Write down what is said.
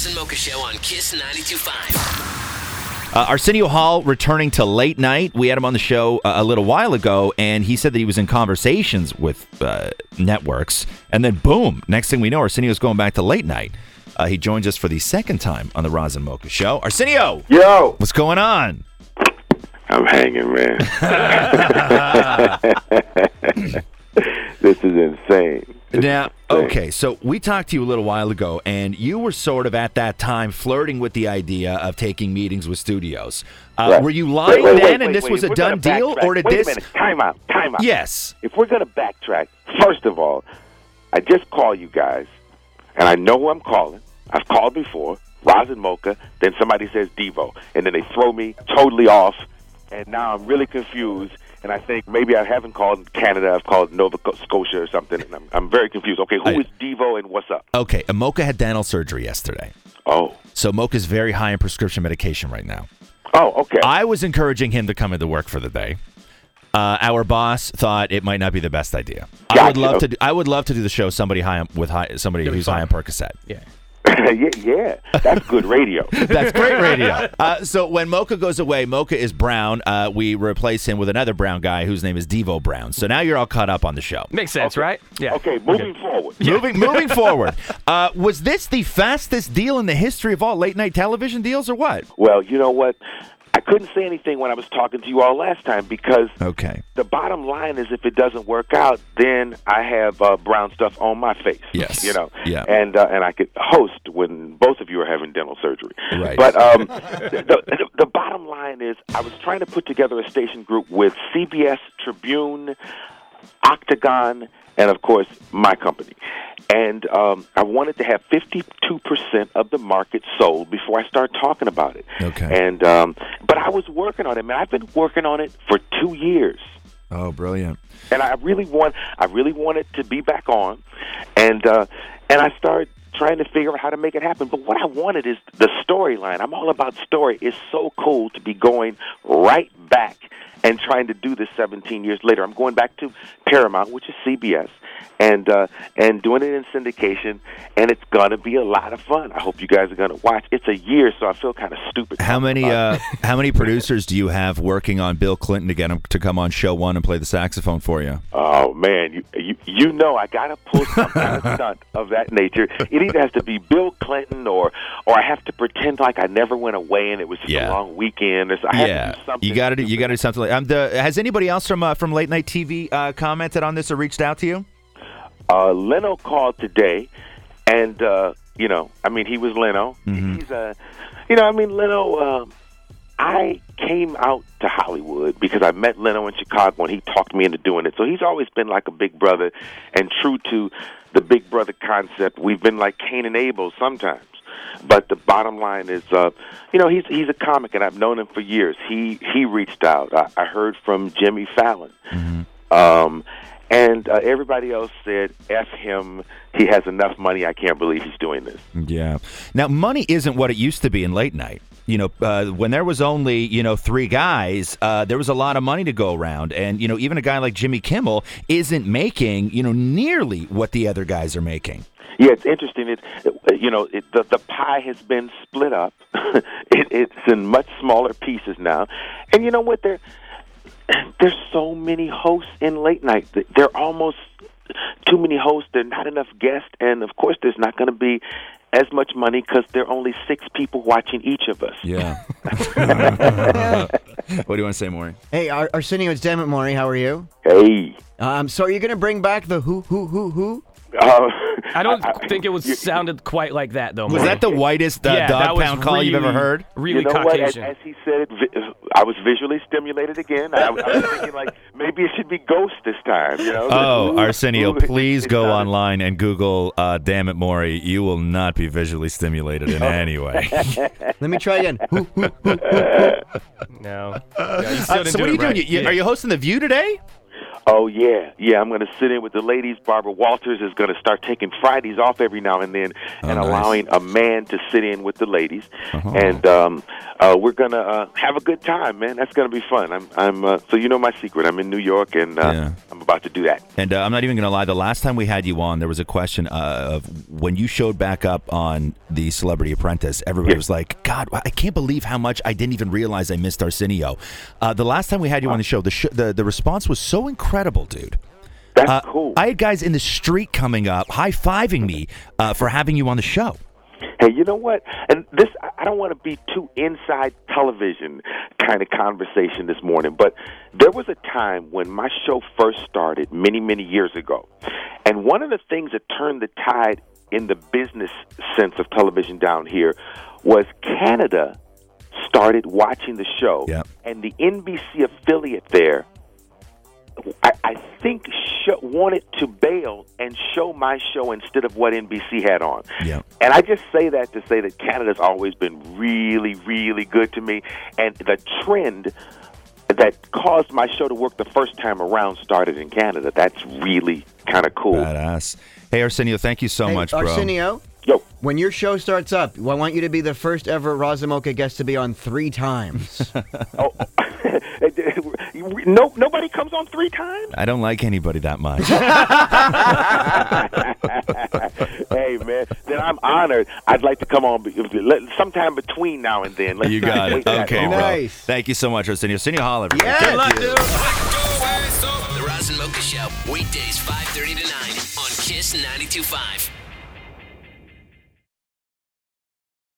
Roz and Mocha Show on Kiss 92.5. Arsenio Hall returning to late night. We had him on the show a little while ago, and he said that he was in conversations with networks. And then, boom, next thing we know, Arsenio's going back to late night. He joins us for the second time on the Roz and Mocha Show. Arsenio! Yo! What's going on? I'm hanging, man. This is insane. Now, okay, so we talked to you a little while ago, and you were sort of at that time flirting with the idea of taking meetings with studios. Right. Were you lying then, and this was a done deal, or did this? Wait a minute, time out. Yes. If we're going to backtrack, first of all, I just call you guys, and I know who I'm calling. I've called before, Roz and Mocha, then somebody says Devo, and then they throw me totally off, and now I'm really confused. And I think maybe I haven't called Canada. I've called Nova Scotia or something. And I'm very confused. Okay, who is Devo and what's up? Okay, Mocha had dental surgery yesterday. Oh. So Mocha's very high in prescription medication right now. Oh, okay. I was encouraging him to come into work for the day. Our boss thought it might not be the best idea. Gotcha. I would love to do the show somebody who's high on Percocet. Yeah. yeah, that's good radio. That's great radio. So when Mocha goes away, Mocha is brown. We replace him with another brown guy whose name is Devo Brown. So now you're all caught up on the show. Makes sense, right? Yeah. Okay, moving forward. Moving forward. Was this the fastest deal in the history of all late night television deals, or what? Well, you know what? I couldn't say anything when I was talking to you all last time because the bottom line is if it doesn't work out, then I have brown stuff on my face. Yes. You know? Yeah. And I could host when both of you are having dental surgery. Right. But the bottom line is I was trying to put together a station group with CBS, Tribune, Octagon, and, of course, my company. And I wanted to have 52% of the market sold before I start talking about it. Okay. And but I was working on it, man. I've been working on it for 2 years. Oh, brilliant. And I really want it to be back on. And I started trying to figure out how to make it happen. But what I wanted is the storyline. I'm all about story. It's so cool to be going right back and trying to do this 17 years later. I'm going back to Paramount, which is CBS, and doing it in syndication, and it's going to be a lot of fun. I hope you guys are going to watch. It's a year, so I feel kind of stupid. How many producers do you have working on Bill Clinton to get him to come on Show 1 and play the saxophone for you? Oh, man, you know I got to pull some kind of stunt of that nature. It either has to be Bill Clinton or I have to pretend like I never went away and it was just a long weekend. Or so I have to do something. You got to do something like has anybody else from late night TV commented on this or reached out to you? Leno called today, and he was Leno. Mm-hmm. He's Leno. I came out to Hollywood because I met Leno in Chicago and he talked me into doing it. So he's always been like a big brother and true to the big brother concept. We've been like Cain and Abel sometimes. But the bottom line is, he's a comic, and I've known him for years. He reached out. I heard from Jimmy Fallon. Mm-hmm. And everybody else said, F him, he has enough money, I can't believe he's doing this. Yeah. Now, money isn't what it used to be in late night. When there was only, 3 guys, there was a lot of money to go around. And, even a guy like Jimmy Kimmel isn't making, nearly what the other guys are making. Yeah, it's interesting. The pie has been split up. It's in much smaller pieces now. And you know what? There's so many hosts in late night. There are almost too many hosts. There are not enough guests. And, of course, there's not going to be as much money because there are only 6 people watching each of us. Yeah. What do you want to say, Maury? Hey, Arsenio, it's Dammit Maury. How are you? Hey. So are you going to bring back the who? I don't think it was sounded quite like that, though. Was that the whitest dog pound call you've ever heard? Really you know Caucasian. What? As he said, I was visually stimulated again. I was thinking, like, maybe it should be Ghost this time. Oh, Arsenio, please go online and Google Damn It, Maury. You will not be visually stimulated in any way. Let me try again. No. So what are you doing? Are you hosting The View today? Oh, yeah. Yeah, I'm going to sit in with the ladies. Barbara Walters is going to start taking Fridays off every now and then and nice. allowing a man to sit in with the ladies. And we're going to have a good time, man. That's going to be fun. So you know my secret. I'm in New York, and I'm about to do that. And I'm not even going to lie. The last time we had you on, there was a question of when you showed back up on the Celebrity Apprentice, everybody was like, God, I can't believe how much I didn't even realize I missed Arsenio. The last time we had you on the show, the response was so incredible, dude. That's cool. I had guys in the street coming up, high-fiving me for having you on the show. Hey, you know what? And this, I don't want to be too inside television kind of conversation this morning, but there was a time when my show first started many, many years ago. And one of the things that turned the tide in the business sense of television down here was Canada started watching the show. Yep. And the NBC affiliate there, I think, wanted to bail and show my show instead of what NBC had on. Yeah. And I just say that to say that Canada's always been really, really good to me. And the trend that caused my show to work the first time around started in Canada. That's really kind of cool. Badass. Hey, Arsenio, thank you so much, bro. Arsenio, Yo. when your show starts up, I want you to be the first ever Razamoka guest to be on 3 times. Oh. No, nobody comes on 3 times? I don't like anybody that much. Hey, man, then I'm honored. I'd like to come on sometime between now and then. You got it. Okay, bro. Nice. Thank you so much, Arsenio. Arsenio, holla. Yeah, Good luck, dude. dude. The Roz and Mocha Show, weekdays 5:30 to 9 on Kiss 92.5.